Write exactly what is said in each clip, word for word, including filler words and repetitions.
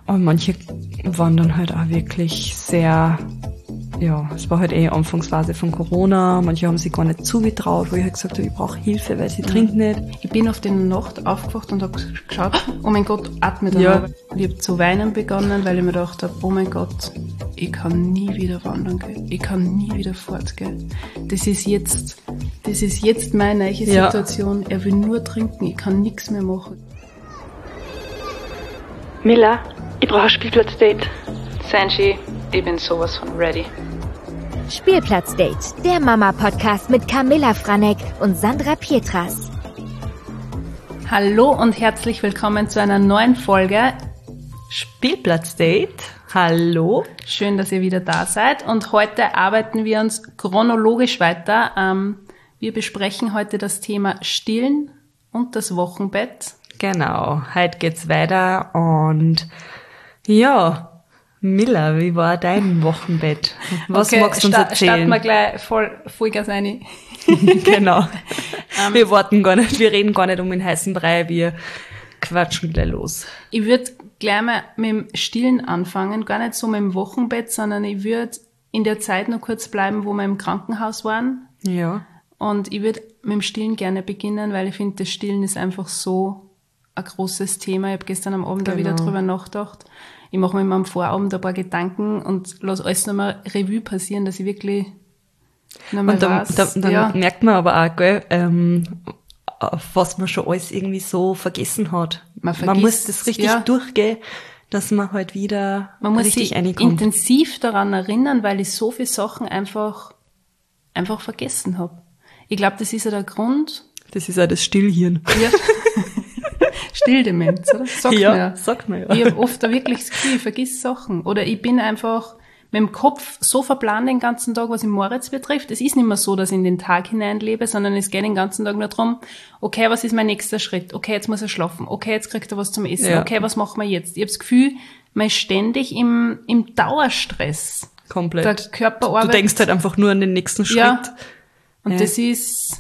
Aber manche waren dann halt auch wirklich sehr, ja, es war halt eh Anfangsphase von Corona. Manche haben sich gar nicht zugetraut, wo ich halt gesagt habe, ich brauche Hilfe, weil sie ja. trinkt nicht. Ich bin auf die Nacht aufgewacht und habe geschaut, oh mein Gott, atme da ja. noch. Ich habe zu weinen begonnen, weil ich mir gedacht habe, oh mein Gott, ich kann nie wieder wandern gehen. Ich kann nie wieder fortgehen. Das ist jetzt, das ist jetzt meine neue Situation. Ja. Er will nur trinken, ich kann nichts mehr machen. Mila, ich brauche ein Spielplatzdate. Sanji, ich bin sowas von ready. Spielplatzdate, der Mama-Podcast mit Camilla Franek und Sandra Pietras. Hallo und herzlich willkommen zu einer neuen Folge Spielplatzdate. Hallo. Schön, dass ihr wieder da seid. Und heute arbeiten wir uns chronologisch weiter. Ähm, wir besprechen heute das Thema Stillen und das Wochenbett. Genau, heute geht's weiter und ja, Mila, wie war dein Wochenbett? Was okay, magst du uns sta- erzählen? Starten wir gleich voll Vollgas rein. Genau. um, wir warten gar nicht, wir reden gar nicht um den heißen Brei, wir quatschen gleich los. Ich würde gleich mal mit dem Stillen anfangen, gar nicht so mit dem Wochenbett, sondern ich würde in der Zeit noch kurz bleiben, wo wir im Krankenhaus waren. Ja. Und ich würde mit dem Stillen gerne beginnen, weil ich finde, das Stillen ist einfach so ein großes Thema. Ich habe gestern am Abend genau. da wieder drüber nachgedacht. Ich mache mir immer am Vorabend ein paar Gedanken und lasse alles nochmal Revue passieren, dass ich wirklich nochmal und dann, weiß. Da, dann ja. merkt man aber auch, gell, ähm, was man schon alles irgendwie so vergessen hat. Man, vergisst, man muss das richtig ja. durchgehen, dass man halt wieder man muss richtig sich reinkommt. intensiv daran erinnern, weil ich so viele Sachen einfach, einfach vergessen habe. Ich glaube, das ist ja der Grund. Das ist auch das Stillhirn. Ja. Stilldemenz, oder? Sagt ja, man ja. sagt man ja. Ich habe oft da wirklich das Gefühl, ich vergiss Sachen. Oder ich bin einfach mit dem Kopf so verplant den ganzen Tag, was im Moritz betrifft. Es ist nicht mehr so, dass ich in den Tag hineinlebe, sondern es geht den ganzen Tag nur darum, okay, was ist mein nächster Schritt? Okay, jetzt muss er schlafen. Okay, jetzt kriegt er was zum Essen. Ja. Okay, was machen wir jetzt? Ich habe das Gefühl, man ist ständig im, im Dauerstress. Komplett. Der Körper arbeitet. Du denkst halt einfach nur an den nächsten Schritt. Ja. Und ja. das ist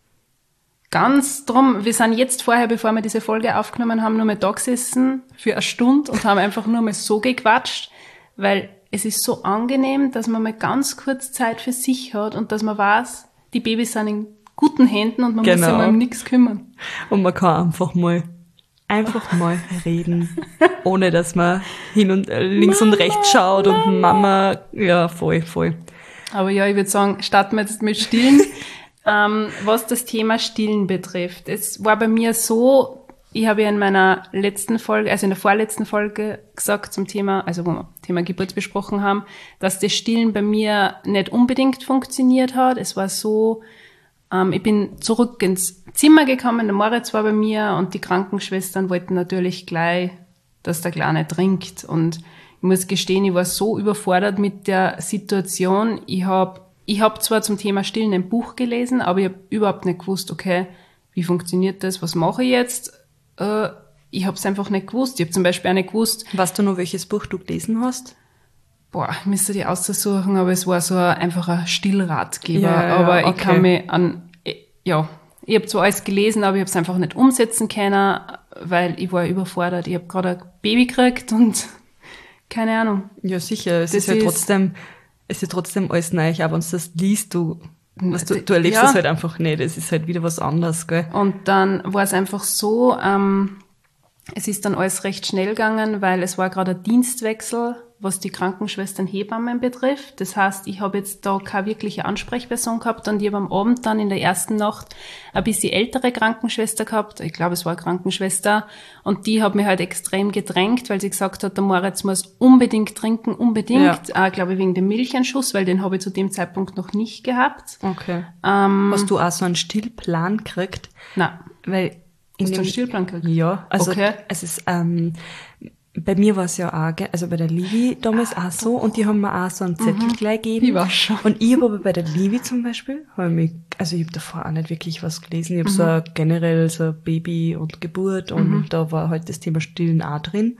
ganz drum, wir sind jetzt vorher, bevor wir diese Folge aufgenommen haben, nur mal da gesessen für eine Stunde und haben einfach nur mal so gequatscht, weil es ist so angenehm, dass man mal ganz kurz Zeit für sich hat und dass man weiß, die Babys sind in guten Händen und man genau. muss sich mal um nichts kümmern. Und man kann einfach mal, einfach mal reden, ohne dass man hin und äh, links Mama, und rechts schaut Mama. Und Mama, ja, voll, voll. Aber ja, ich würde sagen, starten wir jetzt mit Stillen. ähm, was das Thema Stillen betrifft. Es war bei mir so, ich habe ja in meiner letzten Folge, also in der vorletzten Folge gesagt zum Thema, also wo wir Thema Geburt besprochen haben, dass das Stillen bei mir nicht unbedingt funktioniert hat. Es war so, ähm, ich bin zurück ins Zimmer gekommen, der Moritz war bei mir und die Krankenschwestern wollten natürlich gleich, dass der Kleine trinkt. Und ich muss gestehen, ich war so überfordert mit der Situation. Ich habe ich hab zwar zum Thema Stillen ein Buch gelesen, aber ich habe überhaupt nicht gewusst, okay, wie funktioniert das, was mache ich jetzt? Äh, ich habe es einfach nicht gewusst. Ich habe zum Beispiel auch nicht gewusst. Weißt du noch, welches Buch du gelesen hast? Boah, ich müsste die aussuchen, aber es war so ein, einfach ein Stillratgeber. Ja, ja, aber okay. ich kann mich an, ja, ich habe zwar alles gelesen, aber ich habe es einfach nicht umsetzen können, weil ich war überfordert. Ich habe gerade ein Baby gekriegt und keine Ahnung. Ja, sicher. Es Das ist ja ist- trotzdem, es ist ja trotzdem alles neu. Auch wenn du das liest, du, was, du, du erlebst Ja. das halt einfach nicht. Es ist halt wieder was anderes, gell? Und dann war es einfach so, ähm, es ist dann alles recht schnell gegangen, weil es war gerade ein Dienstwechsel, was die Krankenschwestern Hebammen betrifft. Das heißt, ich habe jetzt da keine wirkliche Ansprechperson gehabt und ich habe am Abend dann in der ersten Nacht ein bisschen ältere Krankenschwester gehabt. Ich glaube, es war eine Krankenschwester. Und die hat mich halt extrem gedrängt, weil sie gesagt hat, der Moritz muss unbedingt trinken, unbedingt. Ja. Äh, glaube ich, wegen dem Milchanschuss, weil den habe ich zu dem Zeitpunkt noch nicht gehabt. Okay. Ähm, Hast du auch so einen Stillplan gekriegt? na, Weil in hast du dem einen Stillplan gekriegt? Ja, also Okay. es ist, ähm, bei mir war es ja auch, gell, also bei der Livi damals auch so und die haben mir auch so einen Zettel gleich gegeben. Ich weiß schon. Und ich habe aber bei der Livi zum Beispiel, hab ich mich, also ich habe davor auch nicht wirklich was gelesen. Ich habe so ein, generell so Baby und Geburt und da war halt das Thema Stillen auch drin.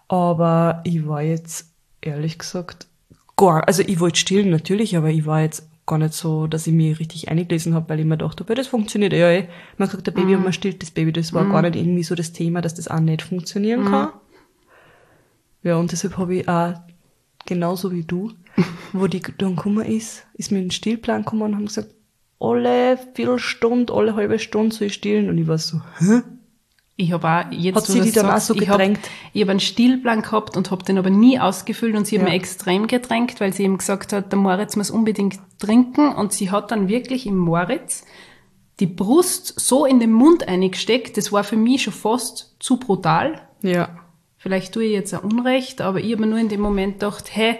Aber ich war jetzt, ehrlich gesagt, gar, also ich wollte stillen natürlich, aber ich war jetzt gar nicht so, dass ich mich richtig eingelesen habe, weil ich mir dachte, das funktioniert ja eh. Man kriegt ein Baby und man stillt das Baby. Das war gar nicht irgendwie so das Thema, dass das auch nicht funktionieren kann. Ja, und deshalb habe ich auch, genauso wie du, wo die dann gekommen ist, ist mir ein Stillplan gekommen und haben gesagt, alle Viertelstunde, alle halbe Stunde soll ich stillen. Und ich war so, hä? Ich habe auch jetzt Hat sie die dann auch so gedrängt? Ich habe hab einen Stillplan gehabt und habe den aber nie ausgefüllt und sie hat Ja. mir extrem gedrängt, weil sie eben gesagt hat, der Moritz muss unbedingt trinken und sie hat dann wirklich im Moritz die Brust so in den Mund eingesteckt, das war für mich schon fast zu brutal. Ja. Vielleicht tue ich jetzt auch Unrecht, aber ich habe mir nur in dem Moment gedacht, hey,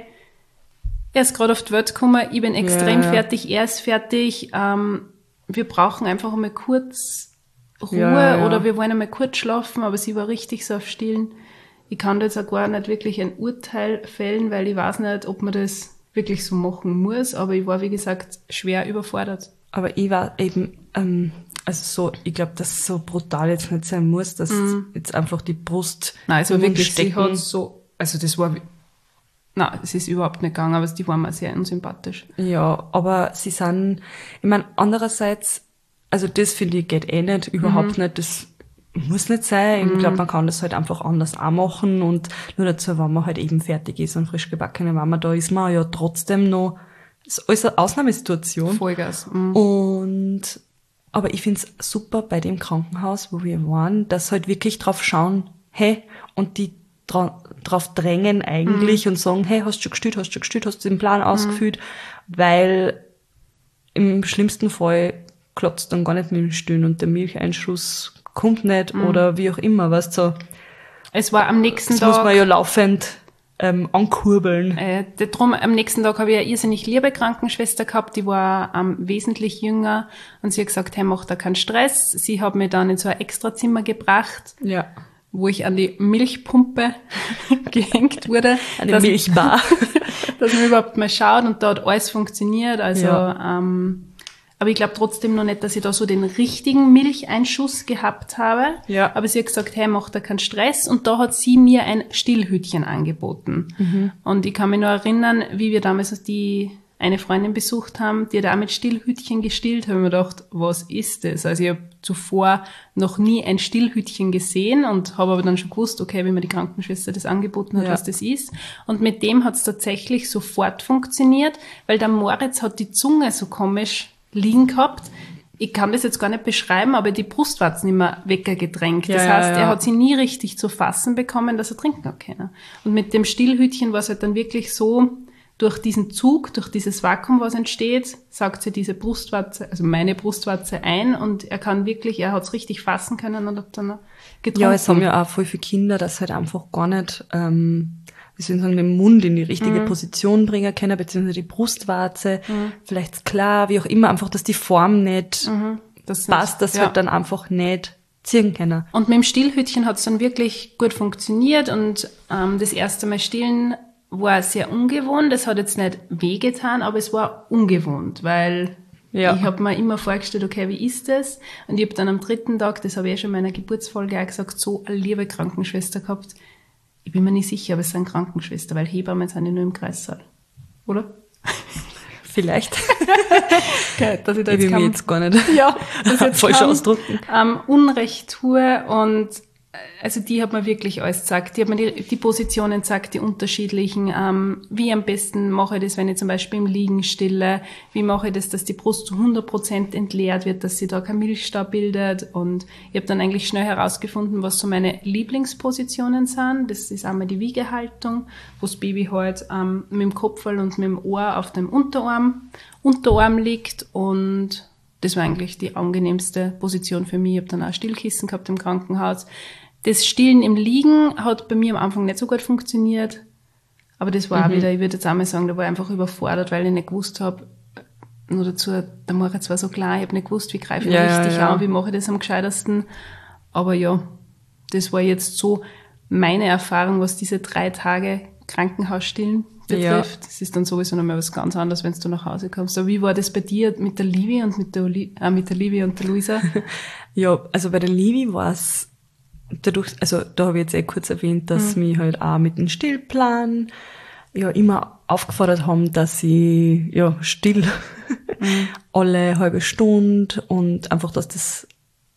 er ist gerade auf die Welt gekommen, ich bin extrem Ja, ja. fertig, er ist fertig, ähm, wir brauchen einfach einmal kurz Ruhe Ja, ja. oder wir wollen einmal kurz schlafen, aber sie war richtig so auf Stillen. Ich kann da jetzt auch gar nicht wirklich ein Urteil fällen, weil ich weiß nicht, ob man das wirklich so machen muss, aber ich war, wie gesagt, schwer überfordert. Aber ich war eben, ähm, also so, ich glaube, dass es so brutal jetzt nicht sein muss, dass jetzt einfach die Brust Nein, es war im Mund wirklich, sie stecken. hat so, also das war, nein, es ist überhaupt nicht gegangen, aber die waren mir sehr unsympathisch. Ja, aber sie sind, ich meine, andererseits, also das finde ich geht eh nicht, überhaupt Mhm. nicht, das muss nicht sein. Ich glaube, man kann das halt einfach anders auch machen und nur dazu, wenn man halt eben fertig ist und frisch gebackene Mama, da ist man ja trotzdem noch, das ist alles eine Ausnahmesituation. Vollgas. Mhm. Und, aber ich find's super bei dem Krankenhaus, wo wir waren, dass halt wirklich drauf schauen, hey, und die dra drauf drängen eigentlich und sagen, hey, hast du schon gestillt, hast du schon gestillt, hast du den Plan ausgefüllt, weil im schlimmsten Fall klappt dann gar nicht mit dem Stillen und der Milcheinschuss kommt nicht oder wie auch immer, weißt du, so. Es war am nächsten Das Tag. muss man ja laufend ähm, ankurbeln. Äh, drum, am nächsten Tag habe ich eine irrsinnig liebe Krankenschwester gehabt, die war ähm, wesentlich jünger und sie hat gesagt, hey, mach da keinen Stress. Sie hat mich dann in so ein Extrazimmer gebracht, Ja. wo ich an die Milchpumpe gehängt wurde. Eine dass, Milchbar. dass man überhaupt mal schaut und da hat alles funktioniert. Also, Ja. ähm, aber ich glaube trotzdem noch nicht, dass ich da so den richtigen Milcheinschuss gehabt habe. Ja. Aber sie hat gesagt, hey, mach da keinen Stress. Und da hat sie mir ein Stillhütchen angeboten. Mhm. Und ich kann mich noch erinnern, wie wir damals die eine Freundin besucht haben, die hat auch mit Stillhütchen gestillt, habe ich mir gedacht, was ist das? Also ich habe zuvor noch nie ein Stillhütchen gesehen und habe aber dann schon gewusst, okay, wie mir die Krankenschwester das angeboten hat, Ja. was das ist. Und mit dem hat es tatsächlich sofort funktioniert, weil der Moritz hat die Zunge so komisch liegen gehabt. Ich kann das jetzt gar nicht beschreiben, aber die Brustwarzen immer weggedrängt. Ja, das ja, heißt, ja. er hat sie nie richtig zu fassen bekommen, dass er trinken hat können. Und mit dem Stillhütchen war es halt dann wirklich so, durch diesen Zug, durch dieses Vakuum, was entsteht, saugt sie diese Brustwarze, also meine Brustwarze ein und er kann wirklich, er hat es richtig fassen können und hat dann getrunken. Ja, es haben ja auch voll viele Kinder, das halt einfach gar nicht, ähm, wie soll ich sagen, den Mund in die richtige Mhm. Position bringen können, beziehungsweise die Brustwarze, vielleicht klar, wie auch immer, einfach, dass die Form nicht das passt, dass ja. halt dann einfach nicht ziehen können. Und mit dem Stillhütchen hat es dann wirklich gut funktioniert und ähm, das erste Mal stillen war sehr ungewohnt. Es hat jetzt nicht wehgetan, aber es war ungewohnt, weil Ja. ich habe mir immer vorgestellt, okay, wie ist das? Und ich habe dann am dritten Tag, das habe ich ja schon in meiner Geburtsfolge auch gesagt, so eine liebe Krankenschwester gehabt. Ich bin mir nicht sicher, aber es sind Krankenschwester, weil Hebammen sind ja nur im Kreissaal. Oder? Vielleicht. Okay, dass ich da Ich will mich kein- jetzt gar nicht ja, das jetzt falsch kann, ausdrücken. ähm, Unrecht tue und äh, also die hat mir wirklich alles gesagt. Die hat mir die, die Positionen gesagt, die unterschiedlichen. Ähm, wie am besten mache ich das, wenn ich zum Beispiel im Liegen stille? Wie mache ich das, dass die Brust zu hundert Prozent entleert wird, dass sie da kein Milchstau bildet? Und ich habe dann eigentlich schnell herausgefunden, was so meine Lieblingspositionen sind. Das ist einmal die Wiegehaltung, wo das Baby halt ähm, mit dem Kopf und mit dem Ohr auf dem Unterarm, Unterarm liegt und das war eigentlich die angenehmste Position für mich. Ich habe dann auch Stillkissen gehabt im Krankenhaus. Das Stillen im Liegen hat bei mir am Anfang nicht so gut funktioniert. Aber das war auch wieder, ich würde jetzt einmal sagen, da war ich einfach überfordert, weil ich nicht gewusst habe, nur dazu, der Moritz war so klein, ich habe nicht gewusst, wie greife ich Ja, richtig ja. an, wie mache ich das am gescheitesten. Aber ja, das war jetzt so meine Erfahrung, was diese drei Tage Krankenhausstillen betrifft. Das ist dann sowieso nochmal was ganz anderes, wenn du nach Hause kommst. Aber wie war das bei dir mit der Livi und mit der, Oli äh, mit der Livi und der Luisa? Ja, also bei der Livi war es dadurch, also da habe ich jetzt eh kurz erwähnt, dass Mhm. mich halt auch mit dem Stillplan ja immer aufgefordert haben, dass ich ja still Mhm. alle halbe Stunde und einfach, dass das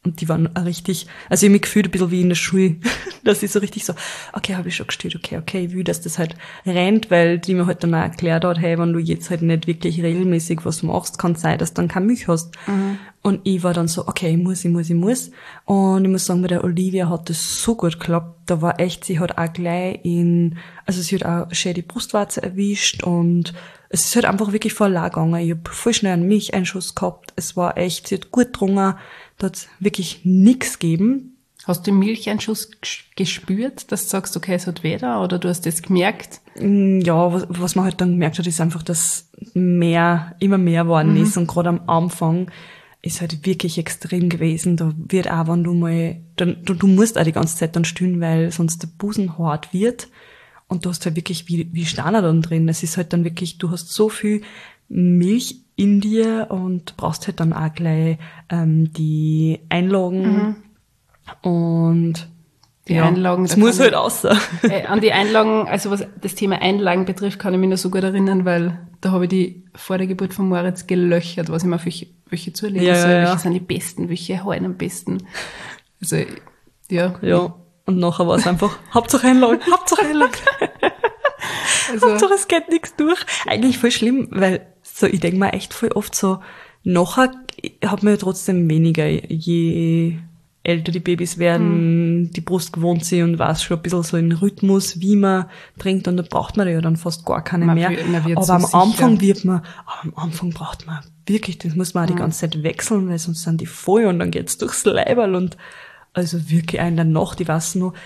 Und die waren auch richtig, also ich hab mich gefühlt ein bisschen wie in der Schule, dass ich so richtig so, okay, habe ich schon gestillt, okay, okay, ich will, dass das halt rennt, weil die mir halt dann auch erklärt hat, hey, wenn du jetzt halt nicht wirklich regelmäßig was machst, kann es sein, dass du dann keine Milch hast. Mhm. Und ich war dann so, okay, ich muss, ich muss, ich muss. Und ich muss sagen, bei der Olivia hat das so gut geklappt. Da war echt, sie hat auch gleich in, also sie hat auch schön die Brustwarze erwischt und es ist halt einfach wirklich voll lang gegangen. Ich hab voll schnell einen Milcheinschuss gehabt. Es war echt, sie hat gut gedrungen. Da hat's wirklich nix gegeben. Hast du den Milcheinschuss gespürt, dass du sagst, okay, es hat weh da, oder du hast das gemerkt? Ja, was, was man halt dann gemerkt hat, ist einfach, dass mehr, immer mehr geworden mhm. ist. Und gerade am Anfang ist halt wirklich extrem gewesen. Da wird auch, wenn du mal, dann, du, du musst auch die ganze Zeit dann stillen, weil sonst der Busen hart wird. Und du hast halt wirklich wie, wie Steine dann drin. Es ist halt dann wirklich, du hast so viel Milch in dir und brauchst halt dann auch gleich ähm, die Einlagen mhm. und die ja, Einlagen. Es muss halt raus. Äh, an die Einlagen, also was das Thema Einlagen betrifft, kann ich mich noch so gut erinnern, weil da habe ich die vor der Geburt von Moritz gelöchert, was ich mir welche, welche zulegen ja, soll, ja, welche ja. sind die besten, welche halten am besten. Also, ja. Ja, und nachher war es einfach, Hauptsache Einlagen, Hauptsache Einlagen. Also, Hauptsache es geht nichts durch. Eigentlich voll schlimm, weil so, ich denke mir echt voll oft so, nachher hat man ja trotzdem weniger, je älter die Babys werden, mhm. die Brust gewohnt sie und weiß schon ein bisschen so in Rhythmus, wie man trinkt, und da braucht man ja dann fast gar keine man mehr. Wird, man wird aber so am sicher. Anfang wird man, aber am Anfang braucht man wirklich, das muss man auch mhm. die ganze Zeit wechseln, weil sonst sind die voll und dann geht's durchs Leiberl und also wirklich in der Nacht, ich weiß noch,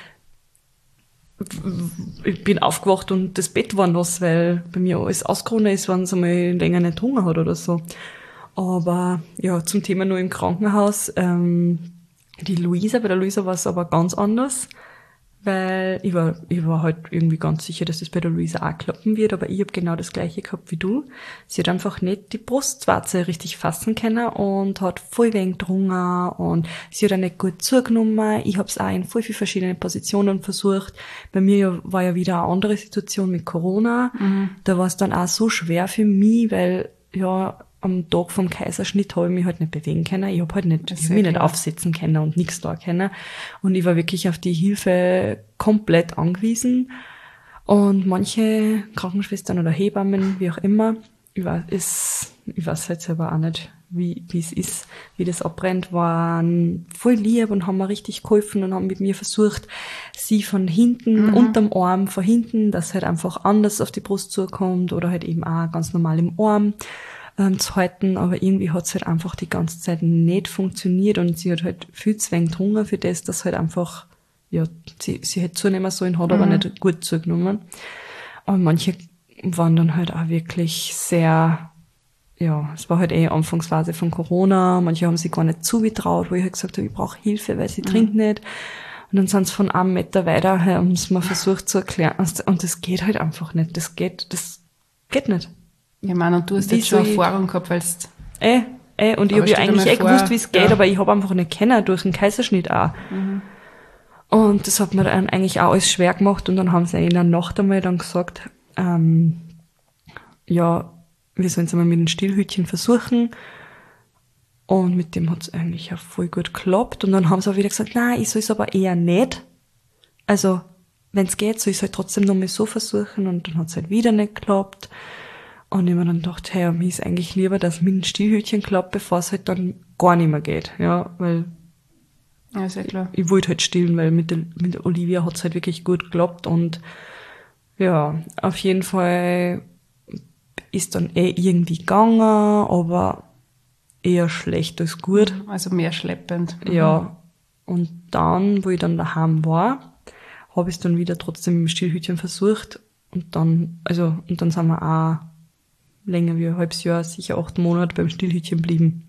ich bin aufgewacht und das Bett war nass, weil bei mir alles ausgerunden ist, wenn es einmal länger nicht Hunger hat oder so. Aber ja, zum Thema nur im Krankenhaus, ähm, die Luisa, bei der Luisa war es aber ganz anders, weil ich war, ich war halt irgendwie ganz sicher, dass das bei der Luisa auch klappen wird, aber ich habe genau das Gleiche gehabt wie du. Sie hat einfach nicht die Brustwarze richtig fassen können und hat voll wenig gedrungen und sie hat auch nicht gut zugenommen. Ich habe es auch in voll viele verschiedene Positionen versucht. Bei mir war ja wieder eine andere Situation mit Corona. Mhm. Da war es dann auch so schwer für mich, weil ja am Tag vom Kaiserschnitt habe ich mich halt nicht bewegen können. Ich habe halt nicht, ich hab mich nicht aufsetzen können und nichts da können. Und ich war wirklich auf die Hilfe komplett angewiesen. Und manche Krankenschwestern oder Hebammen, wie auch immer, ich weiß, ist, ich weiß halt selber auch nicht, wie, wie es ist, wie das abbrennt, waren voll lieb und haben mir richtig geholfen und haben mit mir versucht, sie von hinten, mhm. unterm Arm, von hinten, dass halt einfach anders auf die Brust zukommt oder halt eben auch ganz normal im Arm zu halten, aber irgendwie hat es halt einfach die ganze Zeit nicht funktioniert und sie hat halt viel zu wenig Hunger für das, dass halt einfach, ja, sie, sie hätte zunehmen sollen, hat mhm. aber nicht gut zugenommen. Aber manche waren dann halt auch wirklich sehr, ja, es war halt eh Anfangsphase von Corona, manche haben sich gar nicht zugetraut, wo ich halt gesagt habe, ich brauche Hilfe, weil sie mhm. trinkt nicht. Und dann sind sie von einem Meter weiter, haben sie mir versucht zu erklären, und das geht halt einfach nicht, das geht, das geht nicht. Ja, Mann, und du hast jetzt schon Erfahrung gehabt, weil es... Eh, eh, und ich habe ja eigentlich eh gewusst, wie es geht, ja. aber ich habe einfach nicht kennen durch den Kaiserschnitt auch. Mhm. Und das hat mir dann eigentlich auch alles schwer gemacht und dann haben sie in der Nacht einmal dann gesagt, ähm, ja, wir sollen es einmal mit dem Stillhütchen versuchen. Und mit dem hat es eigentlich auch voll gut geklappt. Und dann haben sie auch wieder gesagt, nein, ich soll es aber eher nicht. Also, wenn es geht, soll ich es halt trotzdem noch mal so versuchen. Und dann hat es halt wieder nicht geklappt. Und ich mir dann gedacht, hey, mir ist eigentlich lieber, dass mit dem Stillhütchen klappt, bevor es halt dann gar nicht mehr geht. Ja, weil ja, ist ja klar. Ich, ich wollte halt stillen, weil mit der, mit der Olivia hat es halt wirklich gut geklappt. Und ja, auf jeden Fall ist dann eh irgendwie gegangen, aber eher schlecht als gut. Also mehr schleppend. Mhm. Ja, und dann, wo ich dann daheim war, habe ich es dann wieder trotzdem mit dem Stillhütchen versucht. Und dann, also, und dann sind wir auch länger wie ein halbes Jahr, sicher acht Monate beim Stillhütchen blieben.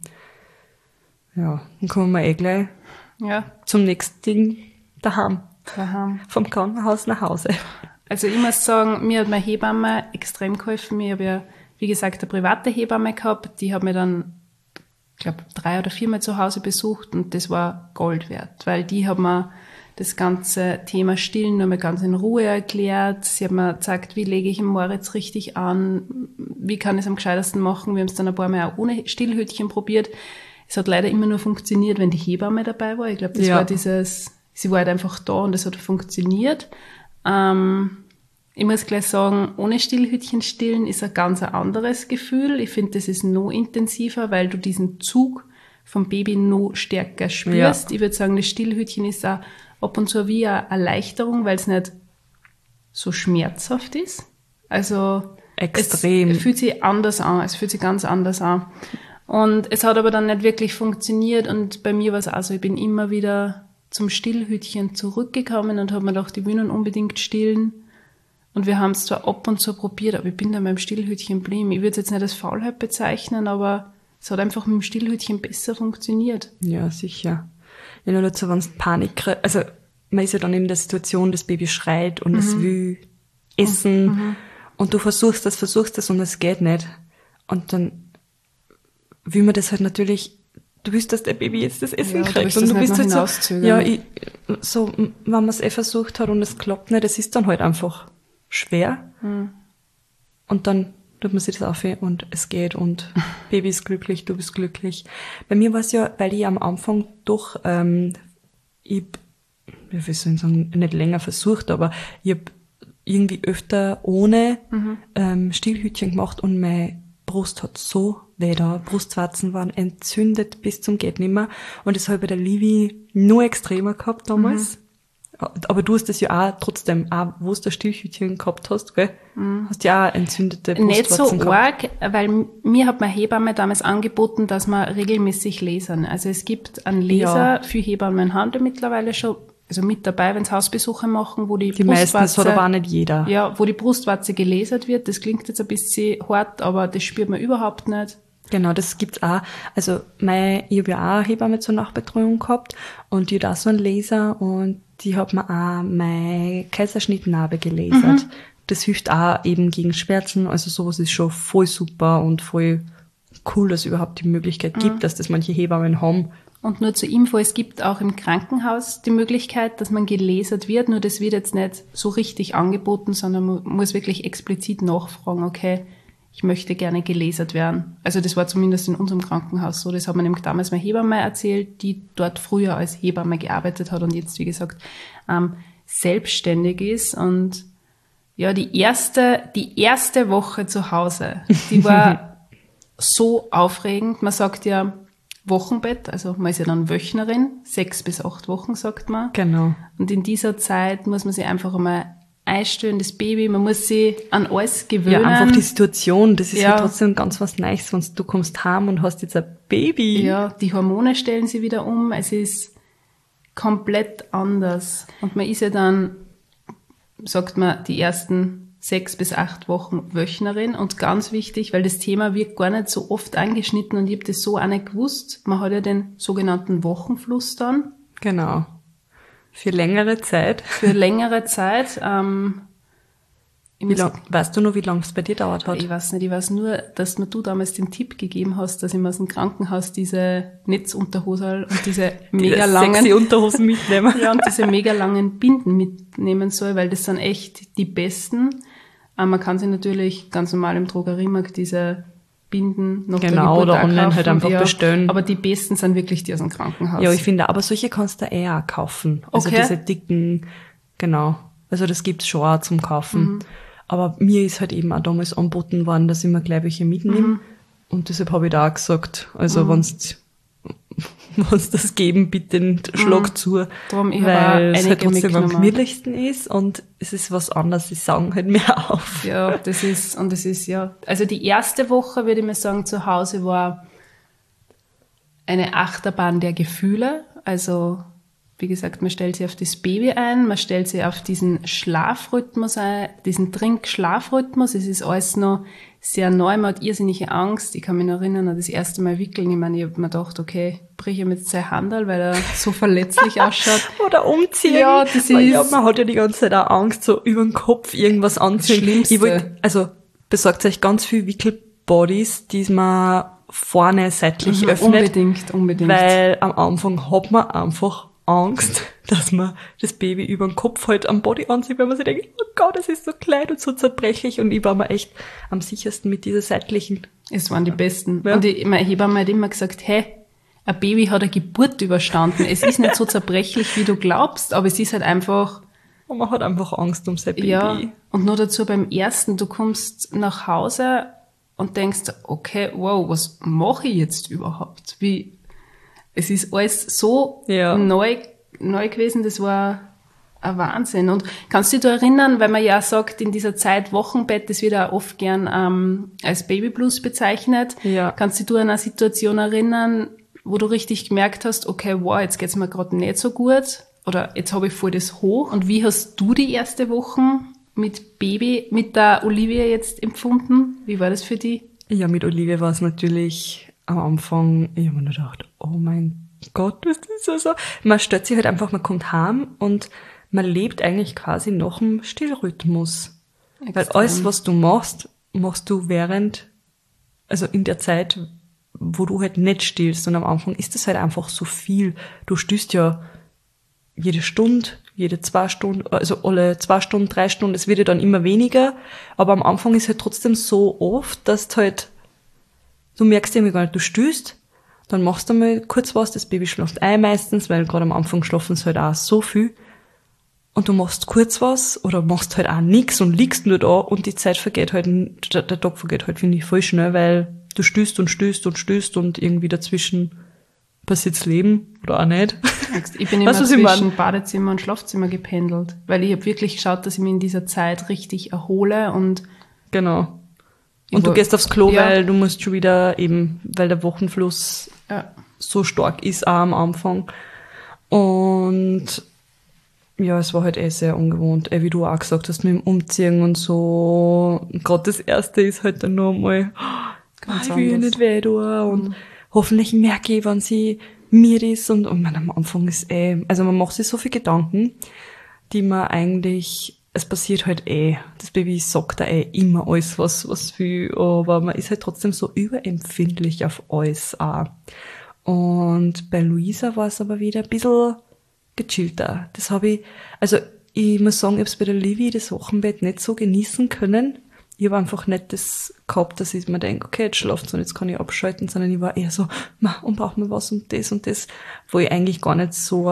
Ja, dann kommen wir eh gleich ja. zum nächsten Ding daheim. daheim. Vom Krankenhaus nach Hause. Also ich muss sagen, mir hat meine Hebamme extrem geholfen. Ich habe ja, wie gesagt, eine private Hebamme gehabt. Die hat mir dann, ich glaube, drei oder viermal zu Hause besucht und das war Gold wert, weil die hat mir das ganze Thema Stillen nochmal ganz in Ruhe erklärt. Sie hat mir gezeigt, wie lege ich den Moritz richtig an, wie kann ich es am gescheitesten machen. Wir haben es dann ein paar Mal auch ohne Stillhütchen probiert. Es hat leider immer nur funktioniert, wenn die Hebamme dabei war. Ich glaube, das Ja. war dieses, sie war halt einfach da und es hat funktioniert. Ähm, ich muss gleich sagen, ohne Stillhütchen stillen ist ein ganz anderes Gefühl. Ich finde, das ist noch intensiver, weil du diesen Zug vom Baby noch stärker spürst. Ja. Ich würde sagen, das Stillhütchen ist auch ab und zu wie eine Erleichterung, weil es nicht so schmerzhaft ist. Also Extrem. es fühlt sich anders an, es fühlt sich ganz anders an. Und es hat aber dann nicht wirklich funktioniert und bei mir war es auch so, ich bin immer wieder zum Stillhütchen zurückgekommen und habe mir gedacht, ich will nun unbedingt stillen. Und wir haben es zwar ab und zu probiert, aber ich bin da beim Stillhütchen geblieben. Ich würde es jetzt nicht als Faulheit bezeichnen, aber es hat einfach mit dem Stillhütchen besser funktioniert. Ja, sicher. Ja, nur dazu, wenn es Panik kriegt. Also, man ist ja dann in der Situation, das Baby schreit und es will essen Mhm. und du versuchst das, versuchst das und es geht nicht. Und dann will man das halt natürlich, du willst, dass der Baby jetzt das Essen Ja, du kriegt. willst Und das du nicht bist noch halt so, hinauszögern. ja, ich, so, wenn man es eh versucht hat und es klappt nicht, das ist dann halt einfach schwer. Mhm. Und dann tut man sich das auf und es geht und Baby ist glücklich, du bist glücklich. Bei mir war es ja, weil ich am Anfang doch, ähm, ich, wie soll ich sagen, nicht länger versucht, aber ich habe irgendwie öfter ohne Mhm. ähm, Stillhütchen gemacht und meine Brust hat so weh da. Brustwarzen waren entzündet bis zum geht nimmer und das habe ich bei der Livi nur extremer gehabt damals. Mhm. Aber du hast das ja auch trotzdem, auch wo du das Stillhütchen gehabt hast, gell? Hast ja auch entzündete Nicht so Brustwarzen gehabt. arg, weil mir hat meine Hebamme damals angeboten, dass wir regelmäßig lasern. Also es gibt einen Laser Ja. für Hebammen haben wir mittlerweile schon, also mit dabei, wenn sie Hausbesuche machen, wo die, Die meisten, das hat aber auch nicht jeder. ja, wo die Brustwarze gelasert wird. Das klingt jetzt ein bisschen hart, aber das spürt man überhaupt nicht. Genau, das gibt's auch. Also, mein, ich habe ja auch eine Hebamme zur Nachbetreuung gehabt und die hat auch so einen Laser und die hat mir auch meine Kaiserschnittnarbe gelasert. Das hilft auch eben gegen Schmerzen. Also sowas ist schon voll super und voll cool, dass es überhaupt die Möglichkeit gibt, dass das manche Hebammen haben. Und nur zur Info, es gibt auch im Krankenhaus die Möglichkeit, dass man gelasert wird, nur das wird jetzt nicht so richtig angeboten, sondern man muss wirklich explizit nachfragen, okay, ich möchte gerne gelasert werden. Also das war zumindest in unserem Krankenhaus so. Das hat mir nämlich damals meine Hebamme erzählt, die dort früher als Hebamme gearbeitet hat und jetzt, wie gesagt, ähm, selbstständig ist. Und ja, die erste, die erste Woche zu Hause, die war so aufregend. Man sagt ja Wochenbett, also man ist ja dann Wöchnerin, sechs bis acht Wochen, sagt man. Genau. Und in dieser Zeit muss man sich einfach einmal einstellen, das Baby, man muss sich an alles gewöhnen. Ja, einfach die Situation, das ist Ja. ja trotzdem ganz was Neues, wenn du kommst heim und hast jetzt ein Baby. Ja, die Hormone stellen sie wieder um, es ist komplett anders. Und man ist ja dann, sagt man, die ersten sechs bis acht Wochen Wöchnerin. Und ganz wichtig, weil das Thema wird gar nicht so oft angeschnitten und ich habe das so auch nicht gewusst, man hat ja den sogenannten Wochenfluss dann. Genau. Für längere Zeit. Für längere Zeit. Ähm, ich Wie muss- lang, weißt du noch, wie lange es bei dir dauert hat? Ich weiß nicht, ich weiß nur, dass mir du damals den Tipp gegeben hast, dass ich mir aus dem Krankenhaus diese Netzunterhosel und diese mega Die langen, sexy Unterhosen mitnehmen. ja, und diese mega langen Binden mitnehmen soll, weil das sind echt die besten. Aber man kann sich natürlich ganz normal im Drogeriemarkt diese Binden noch Genau, der Geburt oder auch online kaufen, halt einfach bestellen. Aber die besten sind wirklich die aus dem Krankenhaus. Ja, ich finde, aber solche kannst du eher auch kaufen. Also Okay. diese dicken, genau. Also das gibt's schon auch zum Kaufen. Mhm. Aber mir ist halt eben auch damals angeboten worden, dass ich mir gleich welche mitnehme. Mhm. Und deshalb habe ich da auch gesagt, also wenn's, wenn's das geben, bitte schlag zu. Darum, ich habe auch weil es halt einige trotzdem am mitgenommen. gemütlichsten ist und es ist was anderes, sie sagen halt mehr auf. Ja, das ist, und das ist, ja, also die erste Woche, würde ich mal sagen, zu Hause war eine Achterbahn der Gefühle. Also, wie gesagt, man stellt sich auf das Baby ein, man stellt sich auf diesen Schlafrhythmus ein, diesen Trink-Schlafrhythmus. Es ist alles noch sehr neu, man hat irrsinnige Angst. Ich kann mich noch erinnern an das erste Mal wickeln. Ich meine, ich habe mir gedacht, okay, brich ihm jetzt sein Handel, weil er so verletzlich ausschaut. Oder umziehen. Ja, das Weil, ja, ist- man hat ja die ganze Zeit auch Angst, so über den Kopf irgendwas anziehen. Schlimmste. Ich wollt, also, besorgt euch ganz viel Wickelbodies, die man vorne seitlich öffnet. Unbedingt, unbedingt. Weil am Anfang hat man einfach Angst, dass man das Baby über den Kopf halt am Body anzieht, weil man sich denkt, oh Gott, das ist so klein und so zerbrechlich. Und ich war mir echt am sichersten mit dieser seitlichen. Es waren die besten. Ja. Und ich, meine Hebamme hat immer gesagt, hey, ein Baby hat eine Geburt überstanden. Es ist nicht so zerbrechlich, wie du glaubst, aber es ist halt einfach... Und man hat einfach Angst um sein Baby. Ja, und nur dazu beim ersten, du kommst nach Hause und denkst, okay, wow, was mache ich jetzt überhaupt? Wie, es ist alles so ja. neu, neu gewesen, das war ein Wahnsinn. Und kannst du dich da erinnern, weil man ja sagt, in dieser Zeit Wochenbett, das wird auch oft gern ähm, als Babyblues bezeichnet. Ja. Kannst du dich an eine Situation erinnern, wo du richtig gemerkt hast, okay, wow, jetzt geht's mir gerade nicht so gut oder jetzt habe ich voll das hoch. Und wie hast du die erste Woche mit Baby, mit der Olivia jetzt empfunden? Wie war das für dich? Ja, mit Olivia war es natürlich am Anfang, ich habe mir nur gedacht, oh mein Gott, was ist das so? Man stellt sich halt einfach, man kommt heim und man lebt eigentlich quasi nach dem Stillrhythmus. Extrem. Weil alles, was du machst, machst du während, also in der Zeit, wo du halt nicht stillst. Und am Anfang ist das halt einfach so viel. Du stillst ja jede Stunde, jede zwei Stunden, also alle zwei Stunden, drei Stunden, es wird ja dann immer weniger. Aber am Anfang ist halt trotzdem so oft, dass du halt, du merkst irgendwie gar nicht, du stillst, dann machst du mal kurz was, das Baby schläft ein meistens, weil gerade am Anfang schlafen sie halt auch so viel. Und du machst kurz was oder machst halt auch nix und liegst nur da und die Zeit vergeht halt, der, der Tag vergeht halt, finde ich, voll schnell, weil du stößt und stößt und stößt und irgendwie dazwischen passiert's Leben oder auch nicht. Ich bin immer zwischen Badezimmer und Schlafzimmer gependelt, weil ich habe wirklich geschaut, dass ich mich in dieser Zeit richtig erhole und genau. Und du gehst aufs Klo, ja. weil du musst schon wieder eben, weil der Wochenfluss ja. so stark ist auch am Anfang. Und ja, es war halt eh sehr ungewohnt, eh, wie du auch gesagt hast, mit dem Umziehen und so. Gerade das Erste ist halt dann nur mal, oh, ich will ja nicht weh tun und mhm. hoffentlich merke ich, wann sie mir ist und, und man, am Anfang ist eh, also man macht sich so viel Gedanken, die man eigentlich, es passiert halt eh, das Baby sagt da eh immer alles, was, was will, aber man ist halt trotzdem so überempfindlich auf alles auch. Und bei Luisa war es aber wieder ein bisschen gechillter. Das habe ich, also ich muss sagen, ich habe es bei der Livi, das Wochenbett, nicht so genießen können. Ich habe einfach nicht das gehabt, dass ich mir denke, okay, jetzt schlaft und jetzt kann ich abschalten, sondern ich war eher so, ma, und braucht man was und das und das, wo ich eigentlich gar nicht so,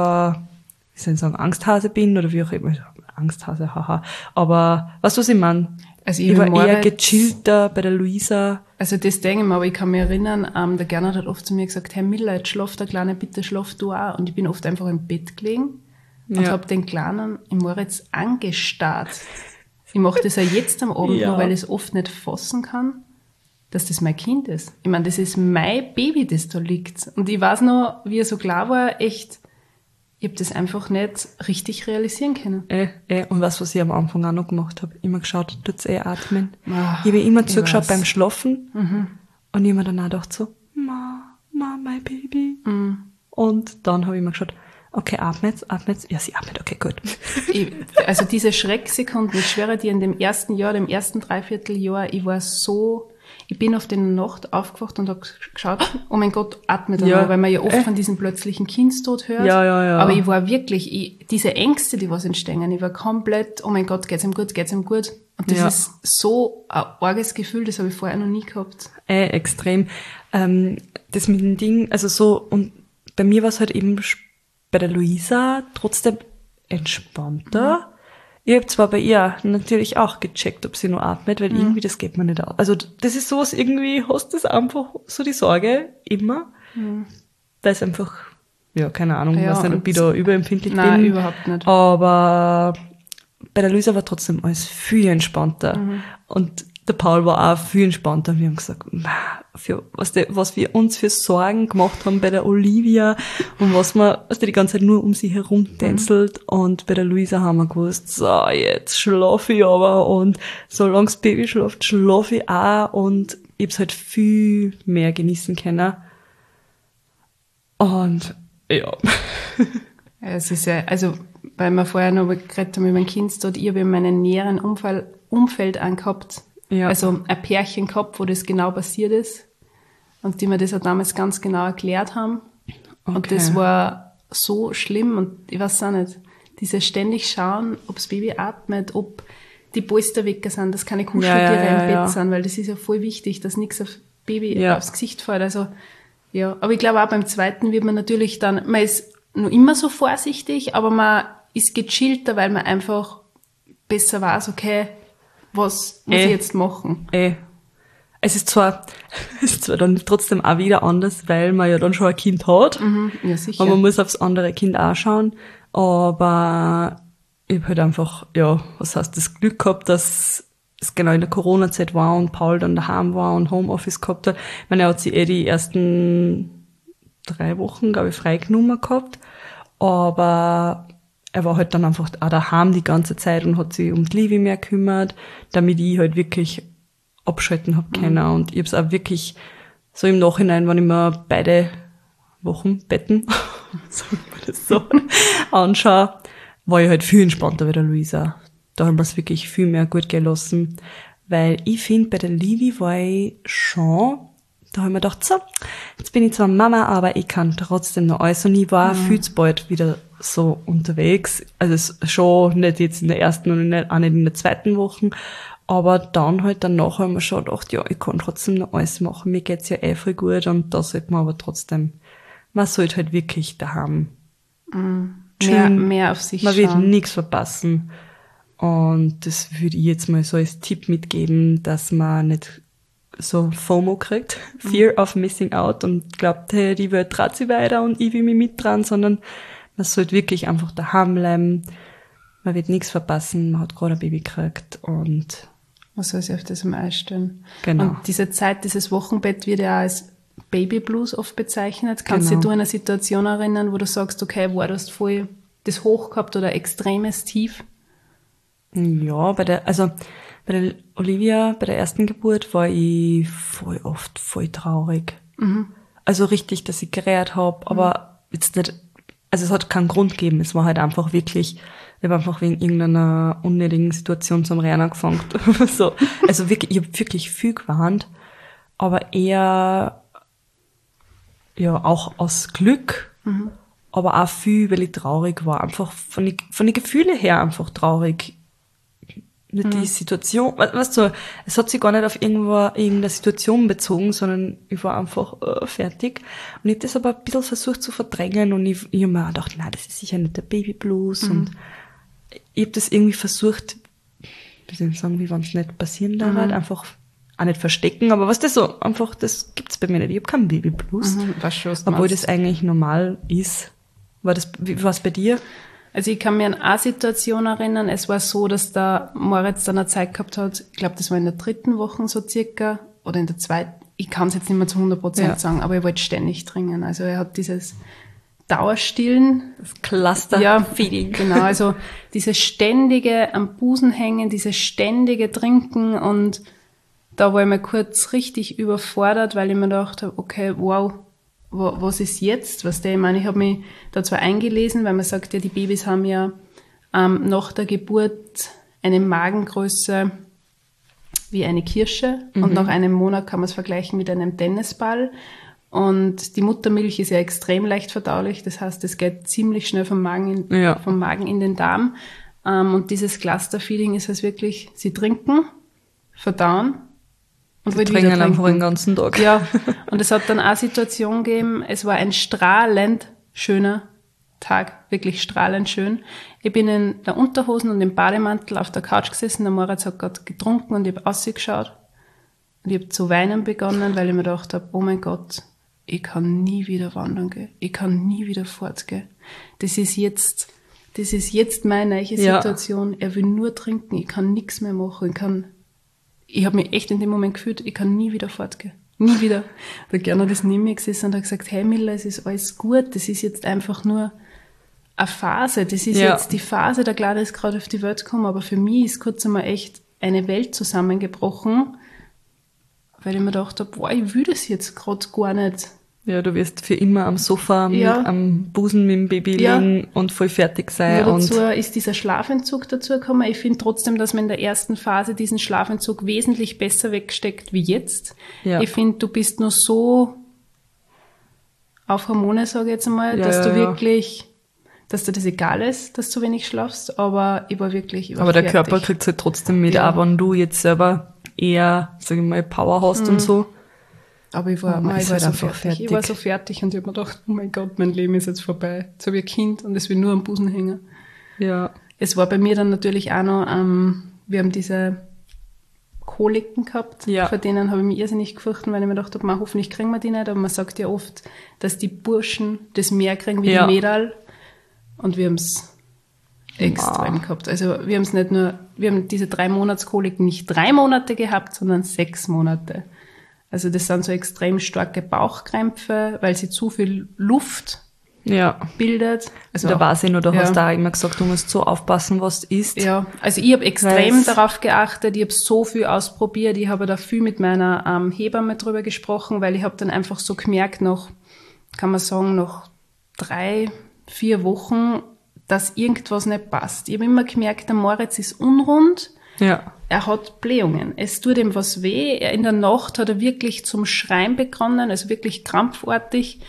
wie soll ich sagen, Angsthase bin oder wie auch immer, Angsthase, haha. Aber weißt du, was ich meine? Also ich, ich war eher gechillter bei der Luisa. Also das denke ich mir, aber ich kann mich erinnern, ähm, der Gernot hat oft zu mir gesagt, Herr Miller, jetzt schlaf der Kleine, bitte schlaf du auch. Und ich bin oft einfach im Bett gelegen und ja. habe den Kleinen im Moritz angestarrt. Ich mache das ja jetzt am Abend ja. noch, weil ich es oft nicht fassen kann, dass das mein Kind ist. Ich meine, das ist mein Baby, das da liegt. Und ich weiß noch, wie er so klar war, echt, ich habe das einfach nicht richtig realisieren können. Äh, äh, und was, was ich am Anfang auch noch gemacht habe, immer geschaut, tut's eh atmen. Oh, ich habe immer zugeschaut weiß. beim Schlafen mhm. und ich habe mir dann auch gedacht so, Ma, Ma, mein Baby. Mhm. Und dann habe ich immer geschaut, okay, atmet, atmet. Ja, sie atmet, okay, gut. Ich, also diese Schrecksekunden, ich schwöre dir, in dem ersten Jahr, dem ersten Dreivierteljahr, ich war so, ich bin auf der Nacht aufgewacht und habe geschaut, oh mein Gott, atmet er ja. noch, weil man ja oft äh. von diesem plötzlichen Kindstod hört. Ja, ja, ja. Aber ich war wirklich, ich, diese Ängste, die was entstehen, ich war komplett, oh mein Gott, geht's ihm gut, geht's ihm gut. Und das ja. ist so ein arges Gefühl, das habe ich vorher noch nie gehabt. Äh, extrem. Ähm, das mit dem Ding, also so, und bei mir war es halt eben bei der Luisa trotzdem entspannter. Mhm. Ich habe zwar bei ihr natürlich auch gecheckt, ob sie nur atmet, weil mhm. irgendwie das geht mir nicht aus. Also das ist sowas, irgendwie hast du das einfach so die Sorge immer, mhm. weil es einfach, ja, keine Ahnung, ja, weiß nicht, ob ich da überempfindlich nein, bin. Nein, überhaupt nicht. Aber bei der Luisa war trotzdem alles viel entspannter. Mhm. Und der Paul war auch viel entspannter. Wir haben gesagt, für, was, de, was wir uns für Sorgen gemacht haben bei der Olivia und was wir, was die die ganze Zeit nur um sie herum tänzelt. Mhm. Und bei der Luisa haben wir gewusst, so, jetzt schlafe ich aber und solange das Baby schläft, schlafe ich auch und ich hab's halt viel mehr genießen können. Und, ja. Es ist ja, also, weil wir vorher noch geredet haben über mein Kindstod, ich habe in meinem näheren Umfeld, Umfeld angehabt, ja. Also ein Pärchen gehabt, wo das genau passiert ist und die mir das auch damals ganz genau erklärt haben. Okay. Und das war so schlimm und ich weiß auch nicht, diese ständig schauen, ob das Baby atmet, ob die Polster weg sind, dass keine Kuscheltiere ja, ja, ja, im Bett ja. sind, weil das ist ja voll wichtig, dass nichts auf Baby ja. aufs Gesicht fällt. Also Ja, aber ich glaube auch beim zweiten wird man natürlich dann, man ist noch immer so vorsichtig, aber man ist gechillter, weil man einfach besser weiß, okay, was muss Äh. ich jetzt machen? Ey, es ist zwar, es ist zwar dann trotzdem auch wieder anders, weil man ja dann schon ein Kind hat. Mhm, ja, sicher. Und man muss aufs andere Kind auch schauen. Aber ich habe halt einfach, ja, was heißt, das Glück gehabt, dass es genau in der Corona-Zeit war und Paul dann daheim war und Homeoffice gehabt hat. Ich meine, er hat sich eh die ersten drei Wochen, glaube ich, freigenommen gehabt. Aber er war halt dann einfach auch daheim die ganze Zeit und hat sich um die Livi mehr gekümmert, damit ich halt wirklich abschalten hab können. Mhm. Und ich hab's auch wirklich so im Nachhinein, wenn ich mir beide Wochenbetten, sagen wir das so, anschaue, war ich halt viel entspannter wie der Luisa. Da haben wir es wirklich viel mehr gut gelassen. Weil ich finde, bei der Livi war ich schon, da habe ich mir gedacht, so, jetzt bin ich zwar Mama, aber ich kann trotzdem noch alles. Und ich war mhm. viel zu bald wieder so unterwegs. Also es schon nicht jetzt in der ersten und nicht, auch nicht in der zweiten Woche. Aber dann halt danach haben wir schon gedacht, ja, ich kann trotzdem noch alles machen. Mir geht's ja eh voll gut. Und da sollte man aber trotzdem, man sollte halt wirklich daheim mhm. mehr, mehr auf sich man schauen. Man wird nichts verpassen. Und das würde ich jetzt mal so als Tipp mitgeben, dass man nicht so FOMO kriegt, mhm. Fear of Missing Out, und glaubt, hey, die Welt dreht sich weiter und ich will mich mit dran, sondern man sollte wirklich einfach daheim bleiben. Man wird nichts verpassen, man hat gerade ein Baby gekriegt und man soll sich auf das mal einstellen. Genau. Und diese Zeit, dieses Wochenbett wird ja auch als Baby Blues oft bezeichnet. Kannst genau. du dich an eine Situation erinnern, wo du sagst, okay, war das voll das Hoch gehabt oder extremes Tief? Ja, bei der, also bei der Olivia, bei der ersten Geburt war ich voll oft voll traurig. Mhm. Also richtig, dass ich gerät habe, aber mhm. jetzt nicht, also es hat keinen Grund gegeben, es war halt einfach wirklich, ich habe einfach wegen irgendeiner unnötigen Situation zum Rennen angefangen. so. Also wirklich, ich habe wirklich viel gewarnt, aber eher, ja, auch aus Glück, mhm. aber auch viel, weil ich traurig war, einfach von den, von den Gefühlen her einfach traurig. Nicht mhm. die Situation, weißt du, es hat sich gar nicht auf irgendwo, irgendeine Situation bezogen, sondern ich war einfach äh, fertig. Und ich habe das aber ein bisschen versucht zu verdrängen und ich, ich habe mir gedacht, nein, das ist sicher nicht der Babyblues. Mhm. Und ich habe das irgendwie versucht, wie soll ich sagen, wie wenn es nicht passieren darf, mhm. einfach auch nicht verstecken, aber was das so, einfach, das gibt's bei mir nicht. Ich habe keinen Babyblues, mhm, was schon, was obwohl das eigentlich normal ist. War das, wie war es bei dir? Also ich kann mir an eine Situation erinnern, es war so, dass der Moritz dann eine Zeit gehabt hat, ich glaube, das war in der dritten Woche so circa, oder in der zweiten, ich kann es jetzt nicht mehr zu hundert Prozent ja. sagen, aber er wollte ständig dringen. Also er hat dieses Dauerstillen. Das Cluster-Feeding. Ja, genau, also dieses ständige am Busen hängen, dieses ständige Trinken, und da war ich mal kurz richtig überfordert, weil ich mir gedacht habe, okay, wow, was ist jetzt? Was der, ich meine, ich habe mich da zwar eingelesen, weil man sagt ja, die Babys haben ja ähm, nach der Geburt eine Magengröße wie eine Kirsche, mhm. und nach einem Monat kann man es vergleichen mit einem Tennisball, und die Muttermilch ist ja extrem leicht verdaulich, das heißt, es geht ziemlich schnell vom Magen in, ja. vom Magen in den Darm, ähm, und dieses Cluster-Feeding ist also wirklich, sie trinken, verdauen, und die trinken einfach den ganzen Tag. Ja, und es hat dann auch Situation gegeben, es war ein strahlend schöner Tag, wirklich strahlend schön. Ich bin in der Unterhosen und im Bademantel auf der Couch gesessen, der Moritz hat gerade getrunken und ich habe rausgeschaut und ich habe zu weinen begonnen, weil ich mir gedacht habe, oh mein Gott, ich kann nie wieder wandern gehen, ich kann nie wieder fortgehen. Das ist jetzt, das ist jetzt meine neue Situation, ja. Er will nur trinken, ich kann nichts mehr machen, ich kann Ich habe mich echt in dem Moment gefühlt, ich kann nie wieder fortgehen. Nie wieder. Der Gernot ist neben mir gesessen und hat gesagt, hey Miller, es ist alles gut, das ist jetzt einfach nur eine Phase. Das ist ja. jetzt die Phase, der Kleine ist gerade auf die Welt gekommen, aber für mich ist kurz einmal echt eine Welt zusammengebrochen, weil ich mir gedacht habe, boah, ich will das jetzt gerade gar nicht. Ja, du wirst für immer am Sofa ja. mit, am Busen mit dem Baby ja. liegen und voll fertig sein. Ja, dazu und ist dieser Schlafentzug dazu gekommen. Ich finde trotzdem, dass man in der ersten Phase diesen Schlafentzug wesentlich besser wegsteckt wie jetzt. Ja. Ich finde, du bist nur so auf Hormone, sage ich jetzt einmal, ja, dass du ja, wirklich, dass dir das egal ist, dass du wenig schlafst, aber ich war wirklich Aber der fertig. Körper kriegt es halt trotzdem mit, ja. auch wenn du jetzt selber eher, sag ich mal, Power hast mhm. und so. Aber ich war, Man nein, ich ist war halt so einfach fertig. fertig. Ich war so fertig und ich habe mir gedacht, oh mein Gott, mein Leben ist jetzt vorbei. Jetzt habe ich ein Kind und es will nur am Busen hängen. Ja. Es war bei mir dann natürlich auch noch, ähm, wir haben diese Koliken gehabt, Ja. vor denen habe ich mich irrsinnig gefürchtet, weil ich mir gedacht habe, man, hoffentlich kriegen wir die nicht, aber man sagt ja oft, dass die Burschen das mehr kriegen wie Ja. die Mädel und wir haben es extrem Wow. gehabt. Also wir haben es nicht nur, wir haben diese drei Monatskoliken nicht drei Monate gehabt, sondern sechs Monate. Also das sind so extrem starke Bauchkrämpfe, weil sie zu viel Luft Ja. bildet. Also Da auch- weiß ich noch, du ja. hast da immer gesagt, du musst so aufpassen, was du isst. Ja, also ich habe extrem Weil's- darauf geachtet, ich habe so viel ausprobiert, ich habe da viel mit meiner ähm, Hebamme drüber gesprochen, weil ich habe dann einfach so gemerkt, nach, kann man sagen, nach drei, vier Wochen, dass irgendwas nicht passt. Ich habe immer gemerkt, der Moritz ist unrund, Ja. er hat Blähungen, es tut ihm was weh, er, in der Nacht hat er wirklich zum Schreien begonnen, also wirklich krampfartig,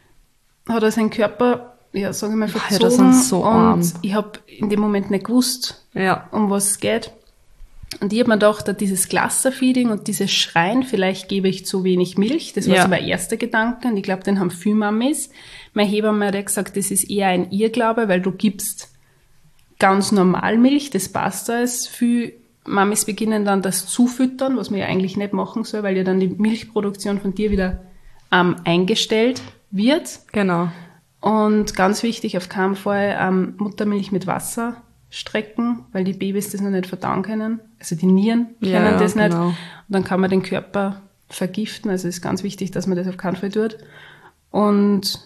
hat er seinen Körper, ja, sag ich mal, Ja, verzogen das sind so und arm. ich habe in dem Moment nicht gewusst, Ja. um was es geht. Und ich habe mir gedacht, dieses Clusterfeeding und dieses Schreien, vielleicht gebe ich zu wenig Milch. Das war Ja. so mein erster Gedanke. Und ich glaube, den haben viele Mamis. Meine Hebamme hat gesagt, das ist eher ein Irrglaube, weil du gibst ganz normal Milch. Das passt alles. Viele Mamis beginnen dann das Zufüttern, was man ja eigentlich nicht machen soll, weil ja dann die Milchproduktion von dir wieder ähm, eingestellt wird. Genau. Und ganz wichtig, auf keinen Fall ähm, Muttermilch mit Wasser strecken, weil die Babys das noch nicht verdauen können. Also die Nieren Ja, können das nicht. genau. Und dann kann man den Körper vergiften. Also es ist ganz wichtig, dass man das auf keinen Fall tut. Und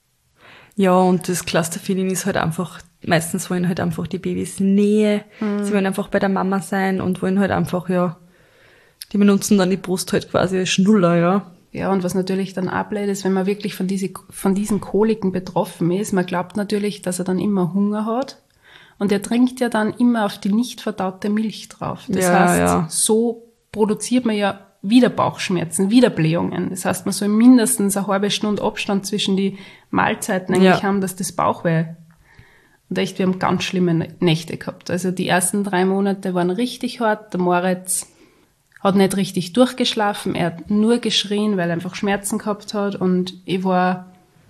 Ja, und das Clusterfeeding ist halt einfach, meistens wollen halt einfach die Babys Nähe. Sie wollen einfach bei der Mama sein und wollen halt einfach, ja, die benutzen dann die Brust halt quasi als Schnuller, ja. ja, und was natürlich dann ablehnt, ist, wenn man wirklich von, diese, von diesen Koliken betroffen ist, man glaubt natürlich, dass er dann immer Hunger hat. Und er trinkt ja dann immer auf die nicht verdaute Milch drauf. Das Ja, heißt, ja. so produziert man ja wieder Bauchschmerzen, wieder Blähungen. Das heißt, man soll mindestens eine halbe Stunde Abstand zwischen die Mahlzeiten eigentlich Ja. haben, dass das Bauchweh. Und echt, wir haben ganz schlimme Nächte gehabt. Also die ersten drei Monate waren richtig hart. Der Moritz hat nicht richtig durchgeschlafen. Er hat nur geschrien, weil er einfach Schmerzen gehabt hat. Und ich war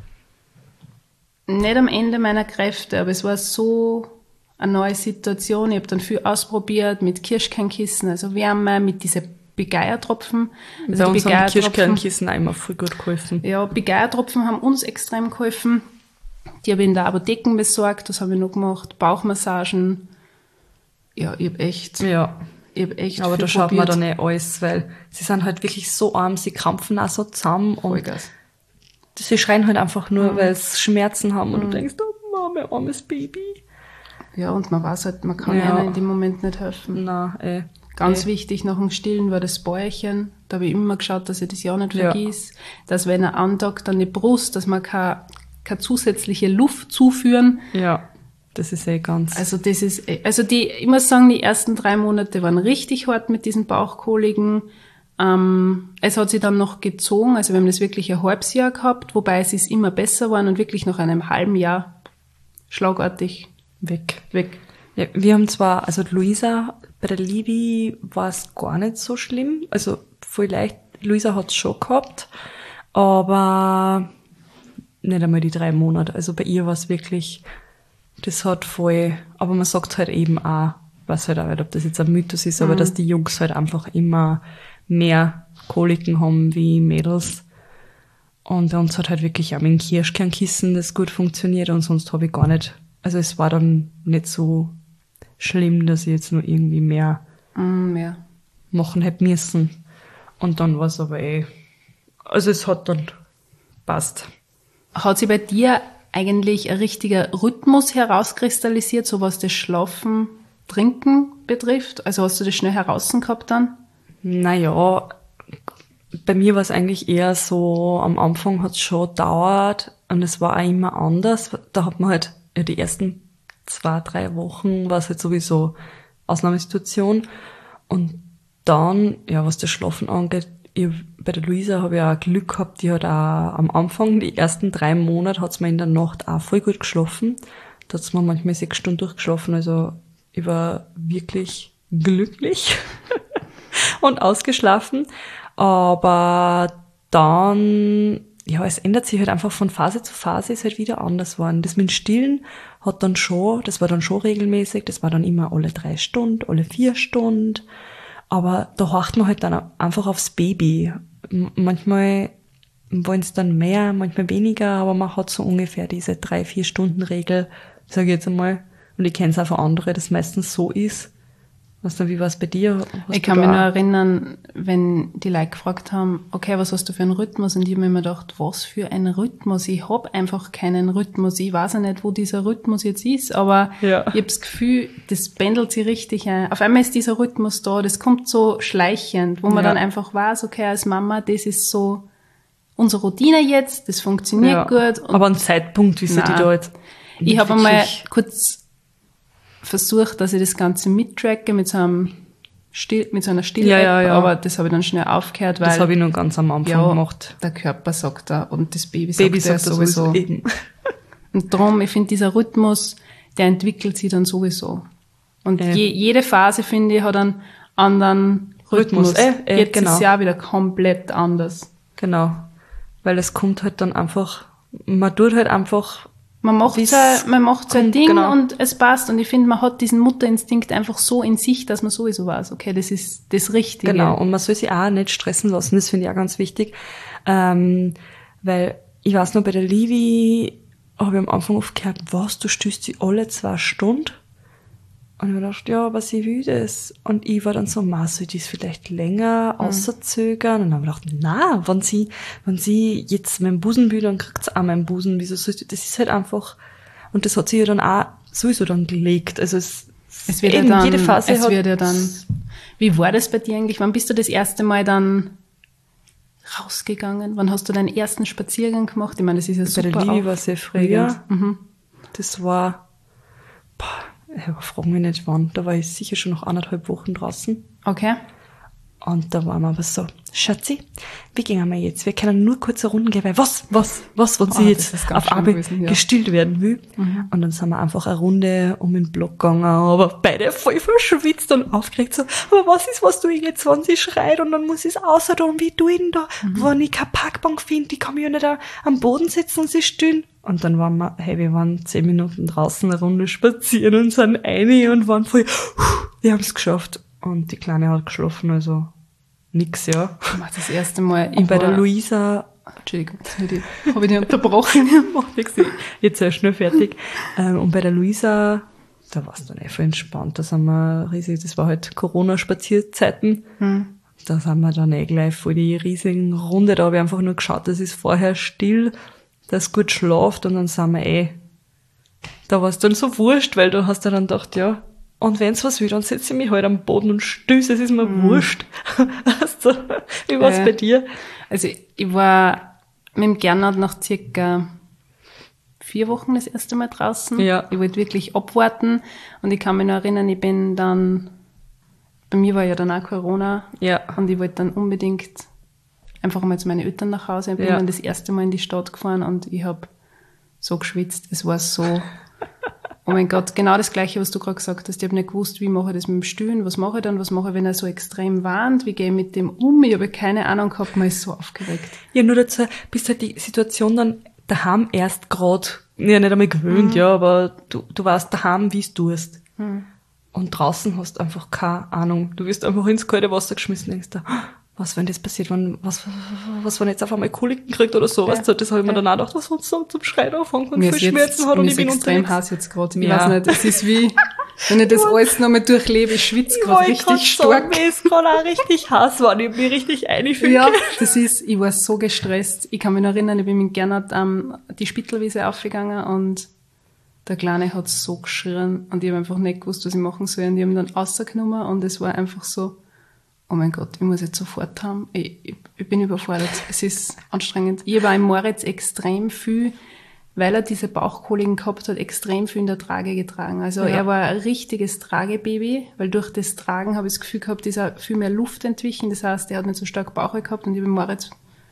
nicht am Ende meiner Kräfte, aber es war so eine neue Situation. Ich habe dann viel ausprobiert mit Kirschkernkissen, also Wärme, mit diesen Begeiertropfen. Also Bei die uns haben die Begeiertropfen- Kirschkernkissen auch immer voll gut geholfen. ja, Begeiertropfen haben uns extrem geholfen. Die habe ich in der Apotheke besorgt, das habe ich noch gemacht. Bauchmassagen. Ja, ich habe echt, Ja. ich habe echt Aber viel da schaut man probiert. dann eh alles, weil sie sind halt wirklich so arm, sie krampfen auch so zusammen und Vollgas. sie schreien halt einfach nur, Mhm. weil sie Schmerzen haben und du denkst, oh Mama, armes Baby. Ja, und man weiß halt, man kann Ja. ihnen in dem Moment nicht helfen. Na, eh. Ganz eh. wichtig nach dem Stillen war das Bäuerchen. Da habe ich immer geschaut, dass ich das ja nicht Ja. vergiss. Dass wenn er andockt an die Brust, dass man keine, keine zusätzliche Luft zuführen. Ja, das ist eh ganz. Also das ist, also die, ich muss sagen, die ersten drei Monate waren richtig hart mit diesen Bauchkoliken. Ähm, es hat sich dann noch gezogen, also wir haben das wirklich ein halbes Jahr gehabt, wobei es ist immer besser geworden und wirklich nach einem halben Jahr schlagartig weg. weg. Ja, wir haben zwar, also Luisa, bei der Livi war es gar nicht so schlimm, also voll leicht, Luisa hat es schon gehabt, aber nicht einmal die drei Monate, also bei ihr war es wirklich, das hat voll, aber man sagt halt eben auch, weiß halt auch nicht, ob das jetzt ein Mythos ist, aber dass die Jungs halt einfach immer mehr Koliken haben wie Mädels. Und bei uns hat halt wirklich auch mit dem Kirschkernkissen das gut funktioniert und sonst habe ich gar nicht, also es war dann nicht so schlimm, dass ich jetzt nur irgendwie mehr Mm, ja. machen hätte müssen. Und dann war es aber eh, also es hat dann passt. Hat sich bei dir eigentlich ein richtiger Rhythmus herauskristallisiert, so was das Schlafen, Trinken betrifft? Also hast du das schnell heraus gehabt dann? Naja, bei mir war es eigentlich eher so, am Anfang hat es schon gedauert und es war auch immer anders. Da hat man halt, ja, die ersten zwei, drei Wochen war es halt sowieso Ausnahmesituation. Und dann, ja, was das Schlafen angeht, ich, bei der Luisa habe ich auch Glück gehabt, die hat auch am Anfang, die ersten drei Monate, hat sie mir in der Nacht auch voll gut geschlafen. Da hat sie mir manchmal sechs Stunden durchgeschlafen, also ich war wirklich glücklich und ausgeschlafen. Aber dann, ja, es ändert sich halt einfach von Phase zu Phase, ist halt wieder anders geworden. Das mit dem Stillen hat dann schon, das war dann schon regelmäßig, das war dann immer alle drei Stunden, alle vier Stunden. Aber da horcht man halt dann einfach aufs Baby. M- manchmal wollen es dann mehr, manchmal weniger, aber man hat so ungefähr diese drei, vier Stunden Regel, sage ich jetzt einmal. Und ich kenne es auch von anderen, dass es meistens so ist. Weißt du, wie war es bei dir? Hast ich kann mich nur erinnern, wenn die Leute gefragt haben, okay, was hast du für einen Rhythmus? Und ich habe mir immer gedacht, was für ein Rhythmus? Ich habe einfach keinen Rhythmus. Ich weiß ja nicht, wo dieser Rhythmus jetzt ist, aber Ja. ich habe das Gefühl, das pendelt sich richtig ein. Auf einmal ist dieser Rhythmus da, das kommt so schleichend, wo man Ja. dann einfach weiß, okay, als Mama, das ist so unsere Routine jetzt, das funktioniert ja. gut. Und Aber ein Zeitpunkt, wie sie die Nein. da jetzt ich habe einmal wirklich- kurz versucht, dass ich das Ganze mittracke mit so einem Still, mit so einer Still-App, Ja, ja, ja. aber das habe ich dann schnell aufgehört, weil Das habe ich nur ganz am Anfang ja, gemacht. der Körper sagt da und das Baby sagt Baby ja sagt das sowieso. sowieso eben. Und darum, ich finde, dieser Rhythmus, der entwickelt sich dann sowieso. Und Ja. je, jede Phase, finde ich, hat einen anderen Rhythmus. Rhythmus. Äh, äh, Jetzt genau. ist es ja wieder komplett anders. Genau. Weil es kommt halt dann einfach, man tut halt einfach, Man macht Wie's sein, man macht sein kommt, Ding genau. und es passt. Und ich finde, man hat diesen Mutterinstinkt einfach so in sich, dass man sowieso weiß, okay, das ist das Richtige. genau. Und man soll sich auch nicht stressen lassen, das finde ich auch ganz wichtig. Ähm, weil, ich weiß noch, bei der Livi habe ich am Anfang oft gehört, was, du stillst sie alle zwei Stunden? Und ich habe gedacht, ja, aber sie will das. Und ich war dann so, ma, soll ich das vielleicht länger außerzögern? Und dann habe ich gedacht, na, wenn sie, wenn sie jetzt meinen Busen will, dann kriegt sie auch meinen Busen. Wieso soll ich, das ist halt einfach, und das hat sie ja dann auch sowieso dann gelegt. Also es, Es wird ja eben, dann, jede Phase es hat, wird ja dann, wie war das bei dir eigentlich? Wann bist du das erste Mal dann rausgegangen? Wann hast du deinen ersten Spaziergang gemacht? Ich meine, das ist ja bei super. der Livi war es ja früher. Mhm. Das war, boah, ja, frag mich nicht wann, da war ich sicher schon noch anderthalb Wochen draußen. Okay. Und da waren wir aber so, Schatzi, wie gehen wir jetzt? Wir können nur kurz eine Runde gehen, weil was, was, was, wenn sie Oh, das jetzt ist ganz auf schön Abi gewesen, ja. gestillt werden will. Und dann sind wir einfach eine Runde um den Block gegangen, aber beide voll verschwitzt und aufgeregt so, aber was ist, was tue ich jetzt, wenn sie schreit und dann muss ich es außer tun, wie tue ich denn da? Wenn ich keine Parkbank finde, die kann mich ja nicht da am Boden setzen und sie stillen. Und dann waren wir, hey, wir waren zehn Minuten draußen eine Runde spazieren und sind rein und waren voll, wir haben es geschafft. Und die Kleine hat geschlafen, also nix, ja. Ich mach das erste Mal. Und bei war- der Luisa, Entschuldigung, jetzt habe ich die- hab ich dich unterbrochen. macht nichts, jetzt sehr schnell fertig. Ähm, Und bei der Luisa, da war es dann einfach entspannt. Da sind wir riesig, das war halt Corona-Spazierzeiten. Da sind wir dann eh gleich voll die riesigen Runde. Da habe ich einfach nur geschaut, das ist vorher still, dass gut schlaft und dann sind wir eh. Da war es dann so wurscht, weil du hast ja dann gedacht, ja, und wenn's was will, dann setze ich mich halt am Boden und stöße, es ist mir wurscht. Weißt du, wie war's Ja. bei dir? Also ich war mit dem Gernot nach circa vier Wochen das erste Mal draußen. Ja. Ich wollte wirklich abwarten und ich kann mich noch erinnern, ich bin dann, bei mir war ja dann auch Corona Ja. und ich wollte dann unbedingt einfach mal zu meinen Eltern nach Hause. Ich bin Ja. dann das erste Mal in die Stadt gefahren und ich habe so geschwitzt. Es war so, oh mein Gott, genau das Gleiche, was du gerade gesagt hast. Ich habe nicht gewusst, wie mache ich das mit dem Stillen, was mache ich dann, was mache ich, wenn er so extrem warnt, wie gehe ich mit dem um? Ich habe keine Ahnung gehabt, man ist so aufgeregt. Ja, nur dazu, bist halt die Situation dann daheim erst grad, ja, nicht einmal gewöhnt, ja, aber du, du weißt daheim, wie es tust. Und draußen hast einfach keine Ahnung. Du wirst einfach ins kalte Wasser geschmissen, denkst du, was, wenn das passiert, wenn, was, was, wenn jetzt auf einmal Koliken kriegt oder so, Ja. weißt du, das habe ich mir Ja. dann auch gedacht, was sonst so zum Schreien anfangen und Mir viel ist jetzt, Schmerzen hat und mir ich ist bin extrem unterwegs. heiß jetzt gerade. Ich Ja. weiß nicht, es ist wie, wenn ich das alles noch mal durchlebe, ich schwitze Ich gerade wollte richtig grad stark. sagen, mir ist gerade auch richtig heiß geworden, ich hab mich richtig eingefühlt. Ja, das ist, ich war so gestresst. Ich kann mich noch erinnern, ich bin mit Gernot ähm, die Spittelwiese aufgegangen und der Kleine hat so geschrien und ich habe einfach nicht gewusst, was ich machen soll. Und ich habe ihn dann rausgenommen und es war einfach so, oh mein Gott, ich muss jetzt sofort haben. Ich, ich, ich bin überfordert. Es ist anstrengend. Ich habe auch im Moritz extrem viel, weil er diese Bauchkoliken gehabt hat, extrem viel in der Trage getragen. Also Ja. er war ein richtiges Tragebaby, weil durch das Tragen habe ich das Gefühl gehabt, ist er viel mehr Luft entwichen. Das heißt, er hat nicht so stark Bauch gehabt und ich habe Moritz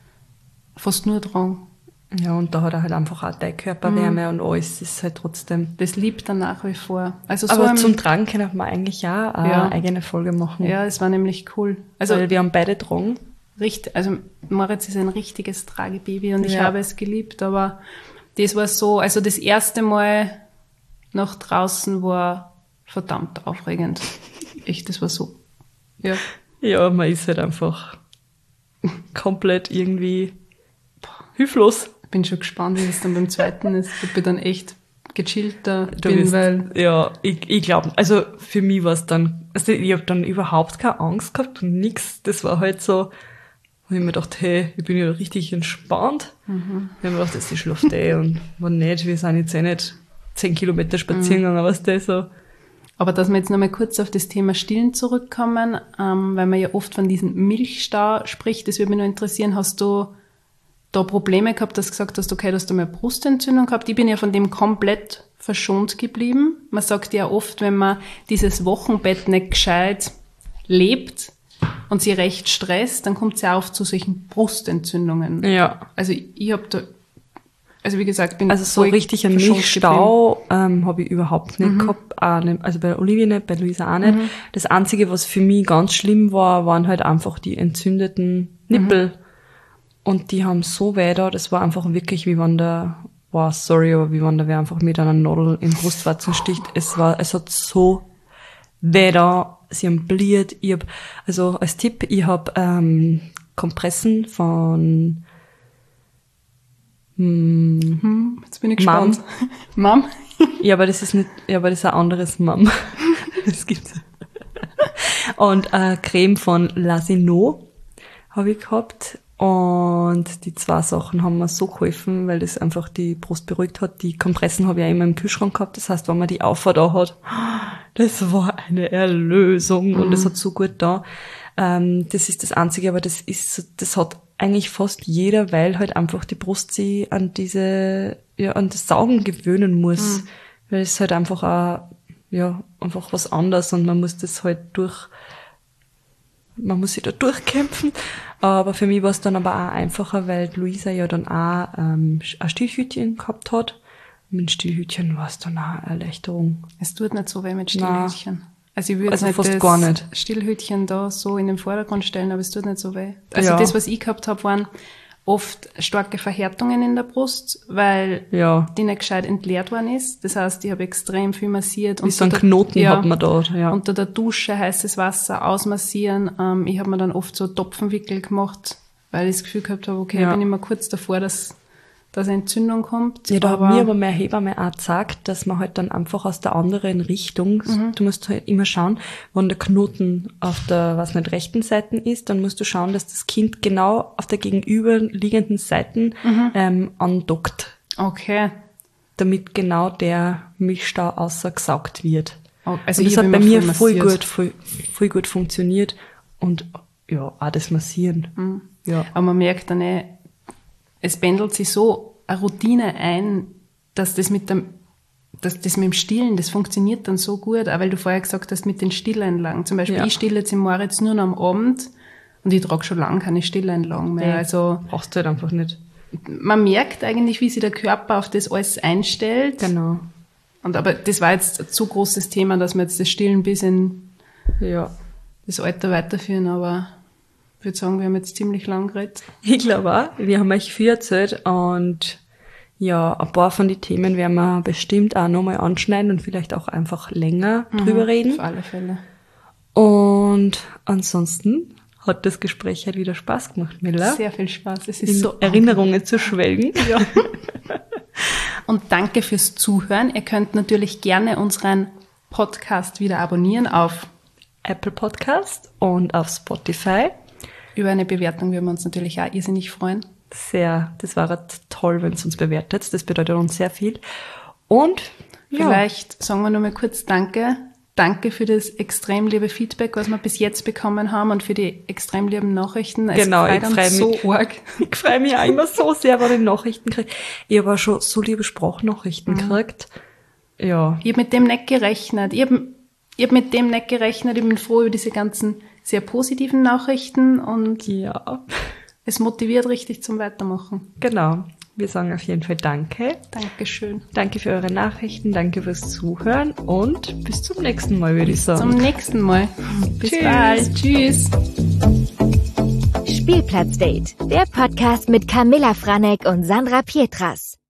fast nur getragen. Ja, und da hat er halt einfach auch deine Körperwärme und alles, das ist halt trotzdem. Das liebt er nach wie vor. Also so Aber ein, zum Tragen können wir eigentlich auch eine Ja. eigene Folge machen. ja, es war nämlich cool. Also Weil wir haben beide getragen. richtig, also Moritz ist ein richtiges Tragebaby und ich Ja. habe es geliebt, aber das war so, also das erste Mal nach draußen war verdammt aufregend. Echt, das war so, ja. Ja, man ist halt einfach komplett irgendwie hilflos. Ich bin schon gespannt, wie es dann beim zweiten ist, ob ich dann echt gechillter Du bin, bist, weil ja, ich, ich glaube, also für mich war es dann, also ich habe dann überhaupt keine Angst gehabt und nix. Das war halt so, wo ich mir gedacht, hey, ich bin ja richtig entspannt. Mhm. Ich habe mir gedacht, das ist schlaft eh und wenn nicht, wir sind jetzt eh nicht zehn Kilometer spazieren gegangen, mhm. was das so. Aber dass wir jetzt nochmal kurz auf das Thema Stillen zurückkommen, ähm, weil man ja oft von diesem Milchstau spricht, das würde mich noch interessieren, hast du da Probleme gehabt, dass du gesagt hast, okay, du hast da mal Brustentzündung gehabt? Ich bin ja von dem komplett verschont geblieben. Man sagt ja oft, wenn man dieses Wochenbett nicht gescheit lebt und sich recht stresst, dann kommt es ja oft zu solchen Brustentzündungen. Ja. Also ich, ich habe da, also wie gesagt, bin Also so richtig einen Milchstau ähm, habe ich überhaupt nicht mhm. gehabt. Auch nicht, also bei Olivia nicht, bei Luisa auch nicht. Mhm. Das Einzige, was für mich ganz schlimm war, waren halt einfach die entzündeten Nippel. Mhm. Und die haben so weh da, das war einfach wirklich, wie wenn der, wow, sorry, aber wie wenn der wer einfach mit einer Nadel in Brustwarzen sticht. Es war, es hat so weh da, sie haben bliert. Ich hab, also als Tipp, ich habe ähm, Kompressen von hm, hm, jetzt bin ich gespannt. Mom? Ja, aber das ist nicht, ja, aber das ist ein anderes Mom. Das gibt's. Und äh, Creme von Lasino habe ich gehabt. Und die zwei Sachen haben mir so geholfen, weil das einfach die Brust beruhigt hat. Die Kompressen habe ich ja immer im Kühlschrank gehabt. Das heißt, wenn man die Auffahrt da hat, das war eine Erlösung mhm. und das hat so gut da. Ähm, das ist das Einzige, aber das ist, das hat eigentlich fast jeder, weil halt einfach die Brust sich an diese, ja, an das Saugen gewöhnen muss. Mhm. Weil es halt einfach auch, ja, einfach was anderes und man muss das halt durch, man muss sich da durchkämpfen. Aber für mich war es dann aber auch einfacher, weil Luisa ja dann auch ähm, ein Stillhütchen gehabt hat. Mit dem Stillhütchen war es dann auch eine Erleichterung. Es tut nicht so weh mit Stillhütchen. Nein. Also ich würde also nicht fast das gar nicht. Stillhütchen da so in den Vordergrund stellen, aber es tut nicht so weh. Also ja. das, was ich gehabt habe, waren oft starke Verhärtungen in der Brust, weil ja. die nicht gescheit entleert worden ist. Das heißt, ich habe extrem viel massiert. Wie so ein Knoten ja, hat man dort. Ja. Unter der Dusche heißes Wasser ausmassieren. Ähm, ich habe mir dann oft so Topfenwickel gemacht, weil ich das Gefühl gehabt habe, okay, ja. bin ich mal kurz davor, dass, dass eine Entzündung kommt. Ja, da hat mir aber meine Hebamme auch gesagt, dass man halt dann einfach aus der anderen Richtung, mhm. du musst halt immer schauen, wenn der Knoten auf der, was nicht, rechten Seite ist, dann musst du schauen, dass das Kind genau auf der gegenüberliegenden Seite mhm. ähm, andockt. Okay. Damit genau der Milchstau ausgesaugt wird. Oh, also und das hat bei mir voll massiert. gut, voll, voll gut funktioniert und ja, auch das Massieren. Mhm. Ja. Aber man merkt dann eh, es pendelt sich so eine Routine ein, dass das mit dem, dass das mit dem Stillen, das funktioniert dann so gut, auch weil du vorher gesagt hast, mit den Stilleinlagen. Zum Beispiel, ja. ich stille jetzt im Moritz nur noch am Abend und ich trage schon lange keine Stilleinlagen mehr. Ja. Also, brauchst du halt einfach nicht. Man merkt eigentlich, wie sich der Körper auf das alles einstellt. Genau. Und aber das war jetzt ein zu großes Thema, dass wir jetzt das Stillen bis in ja. das Alter weiterführen, aber ich würde sagen, wir haben jetzt ziemlich lang geredet. Ich glaube auch. Wir haben euch viel erzählt und ja, ein paar von den Themen werden wir bestimmt auch nochmal anschneiden und vielleicht auch einfach länger mhm, drüber reden. Auf alle Fälle. Und ansonsten hat das Gespräch halt wieder Spaß gemacht, Miller. Sehr viel Spaß. Es ist in so Erinnerungen angenehm zu schwelgen. Ja. Und danke fürs Zuhören. Ihr könnt natürlich gerne unseren Podcast wieder abonnieren auf Apple Podcast und auf Spotify. Über eine Bewertung würden wir uns natürlich auch irrsinnig freuen. Sehr, das wäre toll, wenn es uns bewertet. Das bedeutet uns sehr viel. Und ja. Vielleicht sagen wir nur mal kurz Danke. Danke für das extrem liebe Feedback, was wir bis jetzt bekommen haben und für die extrem lieben Nachrichten. Es genau, ich freue mich so arg. Ich freue mich auch immer so sehr, wenn ich Nachrichten kriege. Ich habe auch schon so liebe Sprachnachrichten mhm. gekriegt. Ja. Ich habe mit dem nicht gerechnet. Ich habe ich hab mit dem nicht gerechnet. Ich bin froh über diese ganzen sehr positiven Nachrichten und ja. es motiviert richtig zum Weitermachen. Genau. Wir sagen auf jeden Fall Danke. Dankeschön. Danke für eure Nachrichten, danke fürs Zuhören und bis zum nächsten Mal, würde ich sagen. Zum nächsten Mal. Bis bald. Tschüss. Spielplatzdate, der Podcast mit Camilla Franek und Sandra Pietras.